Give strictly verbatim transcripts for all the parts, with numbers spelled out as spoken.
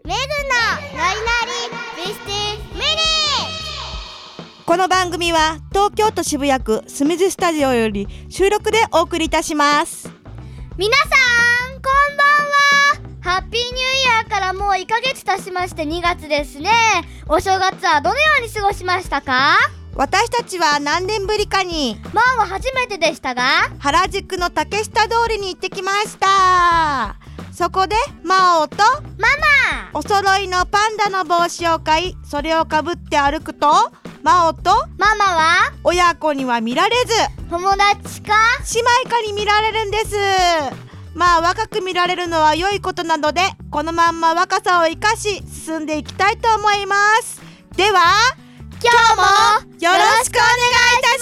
メグのノリノリビスティミニ。 この番組は東京都渋谷区スミズスタジオより収録でお送りいたします。 皆さんこんばんは。ハッピーニューイヤーからもういっかげつ経ちましてにがつですね。お正月はどのように過ごしましたか？ 私たちは何年ぶりかにマンは初めてでしたが、 原宿の竹下通りに行ってきました。そこでマオとママお揃いのパンダの帽子を買い、それをかぶって歩くとマオとママは親子には見られず友達か姉妹かに見られるんです。まあ若く見られるのは良いことなので、このまんま若さを生かし進んでいきたいと思います。では今日もよろしくお願いいたし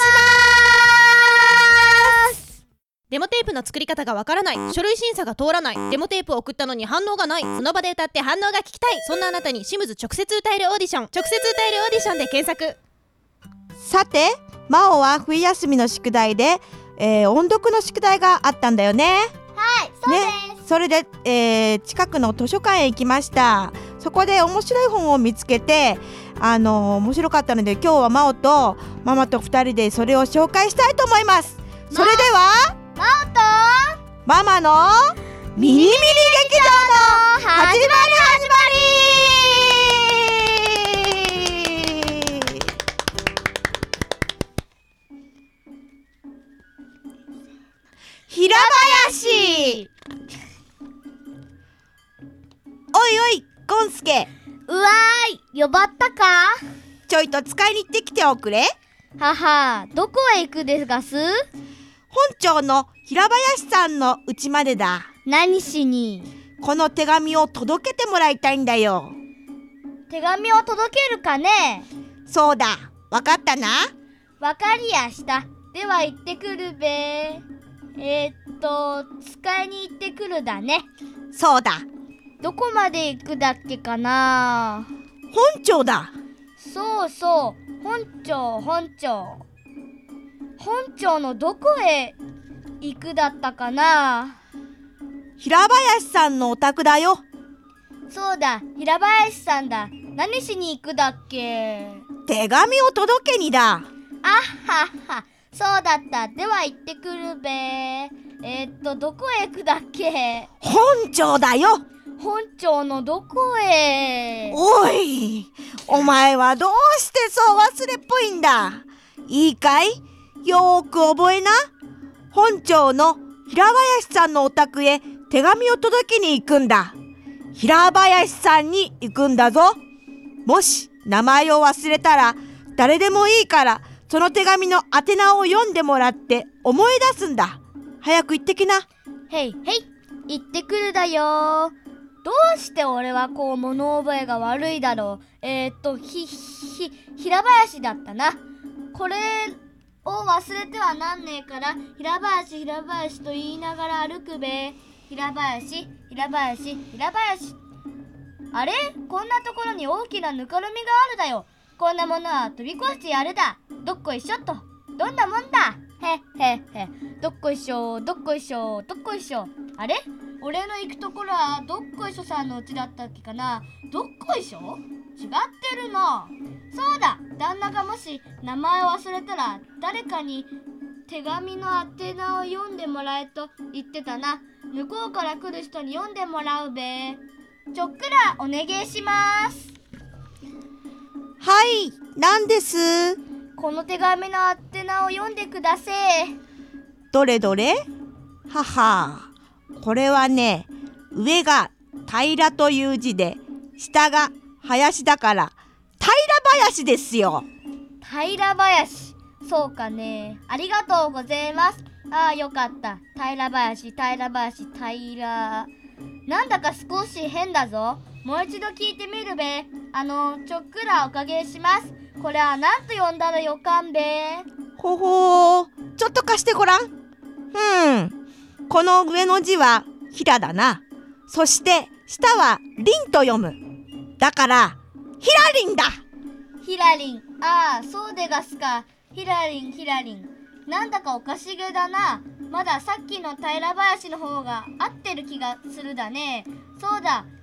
ます。 デモテープの作り方がわからない、書類審査が通らない、デモテープを送ったのに反応がない、その場で歌って反応が聞きたい、そんなあなたにシムズ直接歌えるオーディション、直接歌えるオーディションで検索。 さてマオは冬休みの宿題で、えー、音読の宿題があったんだよね。 はい、そうです、 ね、それで、えー、近くの図書館へ行きました。そこで面白い本を見つけて、あのー、面白かったので今日はマオとママとふたりでそれを紹介したいと思います。それではマオとママのミニミニ劇場の始まり始まり。平林。おいおいゴンスケ、 うわーい、呼ばったか？ ちょいと使いに行ってきておくれ。 はは、どこへ行くですがす？ 本庁の平林さんの家までだ。 何しに？ この手紙を届けてもらいたいんだよ。 手紙を届けるかね？ そうだ、わかったな。 わかりやした。では行ってくるべ。えー、っと使いに行ってくるだね。 そうだ、 どこまで行くだっけかな？ 本庁だ。 そうそう、本庁本庁本庁のどこへ行くだったかな？ 平林さんのお宅だよ。 そうだ、平林さんだ。何しに行くだっけ？ 手紙を届けにだ。 あっはっは、そうだった。では行ってくるべ。えー、っとどこへ行くだっけ？ 本庁だよ。 本庁のどこへ？ おい、お前はどうしてそう忘れっぽいんだ。いいかい、よーく覚えな。本庁の平林さんのお宅へ手紙を届けに行くんだ。平林さんに行くんだぞ。もし名前を忘れたら誰でもいいからその手紙の宛名を読んでもらって思い出すんだ。早く行ってきな。 へいへい、行ってくるだよ。どうして俺はこう物覚えが悪いだろう。えー、っとひひ平林だったな。これを忘れてはなんねえから平林平林と言いながら歩くべ。平林平林平林。あれ、こんなところに大きなぬかるみがあるだよ。こんなものは飛び越してやるだ。どっこいしょっと。どんなもんだ。へっへっへ。どっこいしょどっこいしょどっこいしょ。あれ、俺の行くところはどっこいしょさんの家だったっけかな。どっこいしょ？違ってるな。そうだ、旦那がもし名前を忘れたら誰かに手紙の宛名を読んでもらえと言ってたな。向こうから来る人に読んでもらうべ。ちょっくらお願いします。 はい、なんです？ この手紙の宛名を読んでくだせえ。 どれどれ？はは、これはね、上が平という字で下が林だから平林ですよ。 平林、そうかね。ありがとうございます。ああ、よかった。平林平林平、なんだか少し変だぞ。もう一度聞いてみるべ。あのちょっくらおかげします。これは何と呼んだらよかんべ。 ほほー、ちょっと貸してごらん。うん、この上の字は平だな。そして下はリンと読む。だからヒラリンだ。 ヒラリン、ああ、そうでがすか。ヒラリンヒラリン、なんだかおかしげだな。まださっきの平林の方が合ってる気がするだね。そうだ、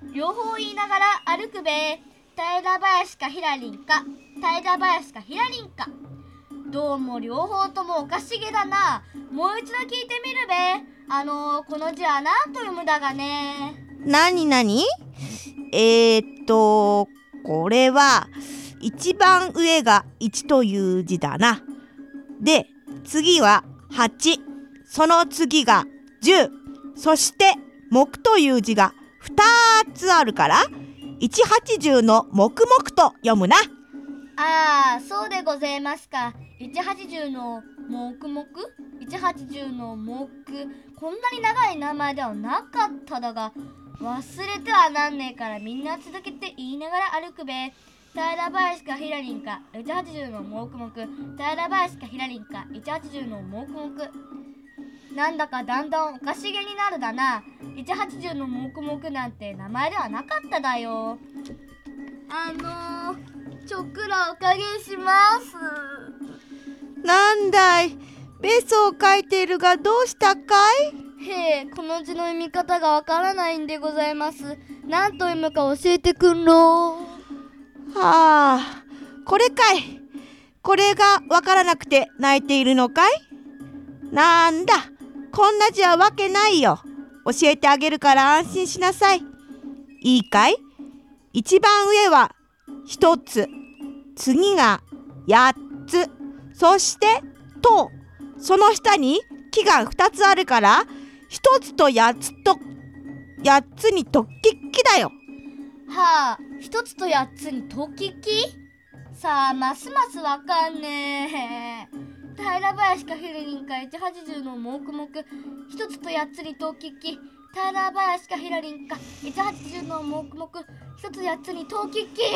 両方言いながら歩くべ。平林かひらりんか、平林かひらりんか。どうも両方ともおかしげだな。もう一度聞いてみるべ。あのこの字は何と読むだがね。 なになに？えー、っとこれは一番上がいちという字だな。で次ははち、その次がじゅう、そして木という字がふたつあるからいちはちじゅうの木々と読むな。 ああ、そうでございますか。いちはちじゅうの木々、いちはちじゅうの木、こんなに長い名前ではなかっただが、忘れてはなんねえからみんな続けて言いながら歩くべ。平林かひらりんか、いちはちじゅうの木々、平林かひらりんか、いちはちじゅうの木々。なんだかだんだんおかしげになるだな。いちはちじゅうの木々なんて名前ではなかっただよ。あのー、ちょくらおかげします。 なんだい、ベソを書いているがどうしたかい？ へえ、この字の読み方がわからないんでございます。何と読むか教えてくんろ。 はあ、これかい。これがわからなくて泣いているのかい？なんだ、こんな字はわけないよ。教えてあげるから安心しなさい。いいかい？一番上は一つ、次が八つ、そしてと、その下に木が二つあるから一つと八つと八つにときっきだよ。 はあ、一つと八つにときき？さあ、ますますわかんねえ。平林かひらりんかいちはちじゅうの木々、一つと八つにときき。平林かひらりんかいちはちじゅうの木々、一つ八つにときき。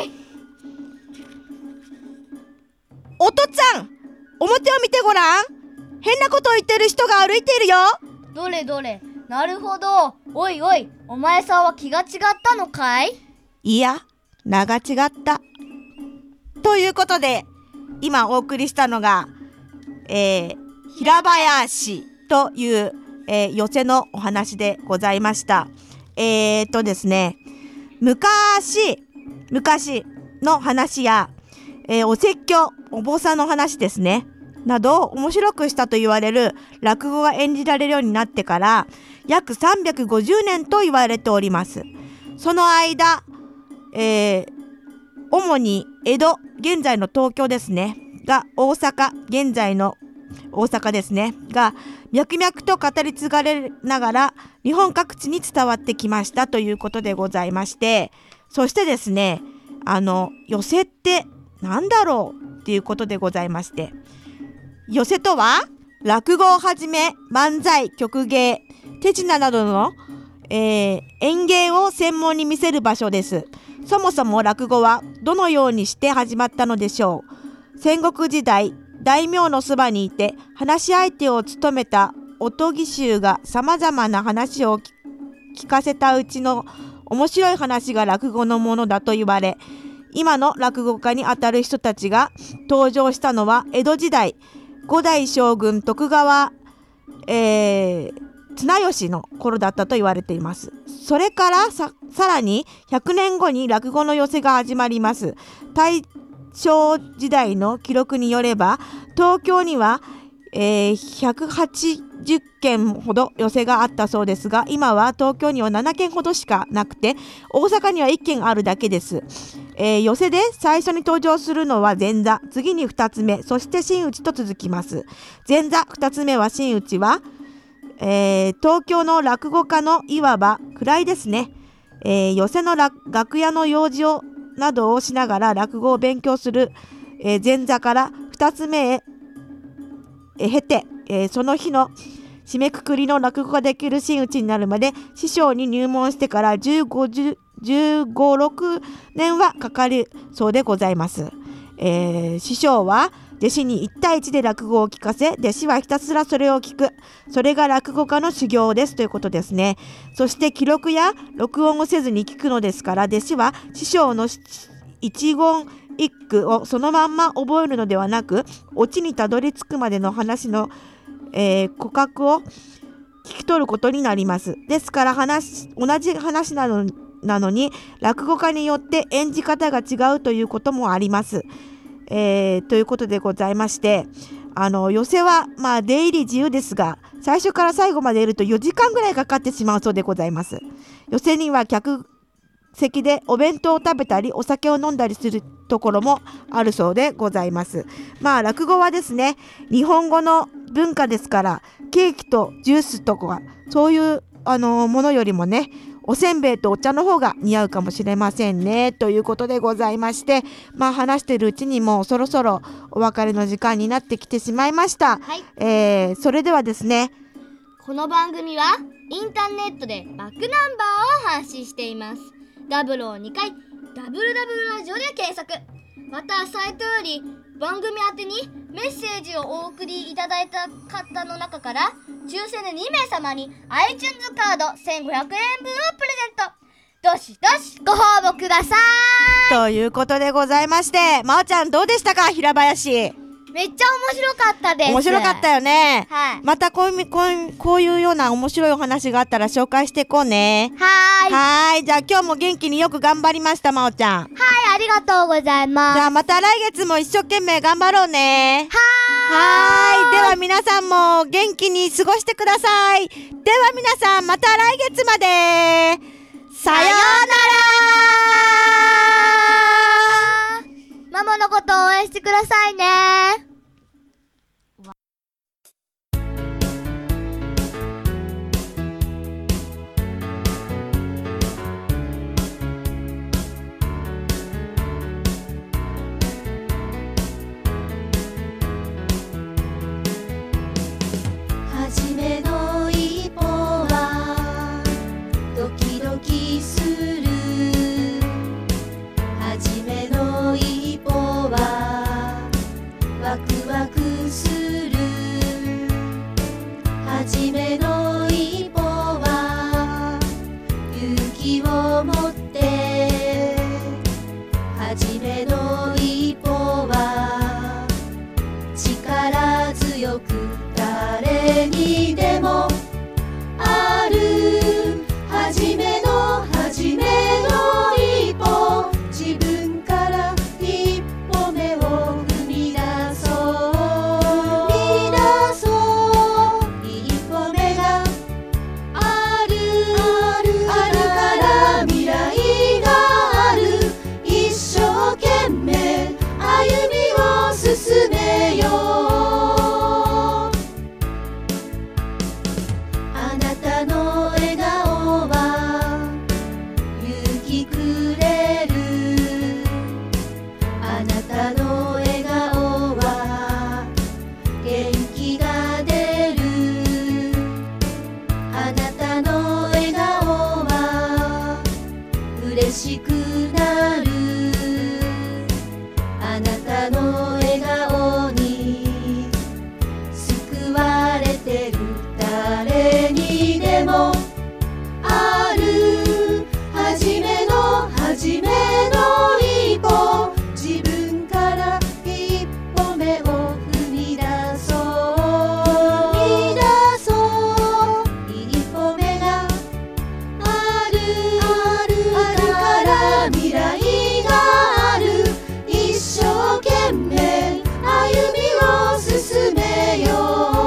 おとっつぁん、表を見てごらん。変なことを言ってる人が歩いているよ。 どれどれ、なるほど。おいおい、お前さんは気が違ったのかい？ いや、名が違った。ということで、今お送りしたのが、えー、平林という、えー、寄席のお話でございました。えー、っとですね、昔、昔の話や、えー、お説教、お坊さんの話ですね、などを面白くしたと言われる落語が演じられるようになってから約さんびゃくごじゅうねんと言われております。その間、えー、主に江戸、現在の東京ですねが、大阪、現在の大阪ですねが脈々と語り継がれながら日本各地に伝わってきましたということでございまして、そしてですね、あの寄席ってなんだろうっていうことでございまして、寄席とは落語をはじめ漫才、曲芸、手品などの、えー、演芸を専門に見せる場所です。そもそも落語はどのようにして始まったのでしょう。戦国時代、大名のそばにいて話し相手を務めたおとぎ衆がさまざまな話を聞かせたうちの面白い話が落語のものだと言われ、今の落語家にあたる人たちが登場したのは江戸時代、五代将軍徳川、えー、綱吉の頃だったと言われています。それからさ、さらにひゃくねんごに落語の寄席が始まります。大正時代の記録によれば、東京には、えー、ひゃくはちじゅっけんほど寄席があったそうですが、今は東京にはななけんほどしかなくて、大阪にはいっけんあるだけです。えー、寄席で最初に登場するのは前座、次にふたつめ、そして真打ちと続きます。前座ふたつめは真打ちは、えー、東京の落語家のいわば位ですね。えー、寄席の楽屋の用事をなどをしながら落語を勉強する、えー、前座からふたつめへ、えー、経て、えー、その日の締めくくりの落語ができる真打ちになるまで師匠に入門してからじゅうご、じゅうご、ろくねんはかかるそうでございます。えー、師匠は弟子にいち対いちで落語を聞かせ、弟子はひたすらそれを聞く。それが落語家の修行ですということですね。そして記録や録音をせずに聞くのですから、弟子は師匠の一言一句をそのまんま覚えるのではなく、オチにたどり着くまでの話の、えー、骨格を聞き取ることになります。ですから話同じ話なのなのに落語家によって演じ方が違うということもあります。えー、ということでございまして、あの寄席はまあ出入り自由ですが、最初から最後までいるとよじかんぐらいかかってしまうそうでございます。寄席には客席でお弁当を食べたりお酒を飲んだりするところもあるそうでございます。まあ落語はですね、日本語の文化ですから、ケーキとジュースとかそういうあのものよりもね、おせんべいとお茶の方が似合うかもしれませんね、ということでございまして、まあ話してるうちにもうそろそろお別れの時間になってきてしまいました。 はい、 えー、それではですね、 この番組はインターネットでバックナンバーを配信しています。ダブルをにかい ダブルダブル ラジオで検索。またサイトより番組宛てにメッセージをお送りいただいた方の中から抽選でにめいさまに iTunes カードせんごひゃくえんぶんをプレゼント。どしどしご応募ください。 ということでございまして、まおちゃんどうでしたか、平林。 めっちゃ面白かったです。 面白かったよね。 はい。 またこういうこういうこういうような面白いお話があったら紹介していこうね。 はーい。 はーい。じゃあ今日も元気によく頑張りました、まおちゃん。 はい、ありがとうございます。 じゃあまた来月も一生懸命頑張ろうね。 はーい。 はーい。では皆さんも元気に過ごしてください。では皆さんまた来月まで。さようなら。 ママのことを応援してくださいね。 初めの一歩はドキドキする。初めの一歩はワクワクする。初めの一歩は勇気を持って。初めの一歩は力強く誰にでもある。初めの初めの一歩、自分から一歩目を踏み出そう踏み出そう一歩目があるあるあるから未来がある。一生懸命歩みを進めよう。あなたの笑顔は勇気くれる。あなたの笑顔は元気が出る。あなたの笑顔は嬉しくなる。あなたの笑顔に救われてる。誰にでもある。初めの初めの一歩、自分から一歩目を踏み出そう踏み出そう一歩目があるあるあるから未来がある。一生懸命歩みを進めよう。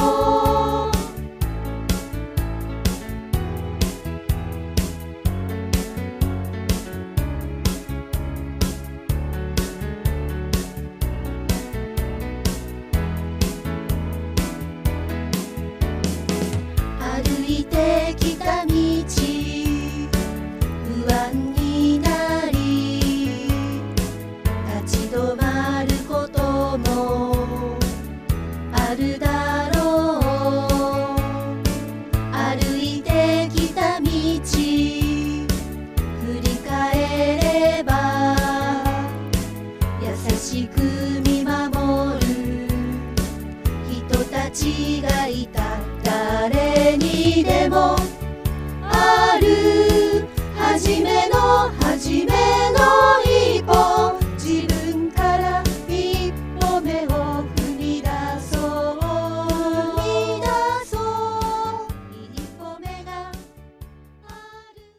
歩いてきた道不安になり立ち止まることもあるだろう。歩いてきた道振り返れば優しく見守る人たちが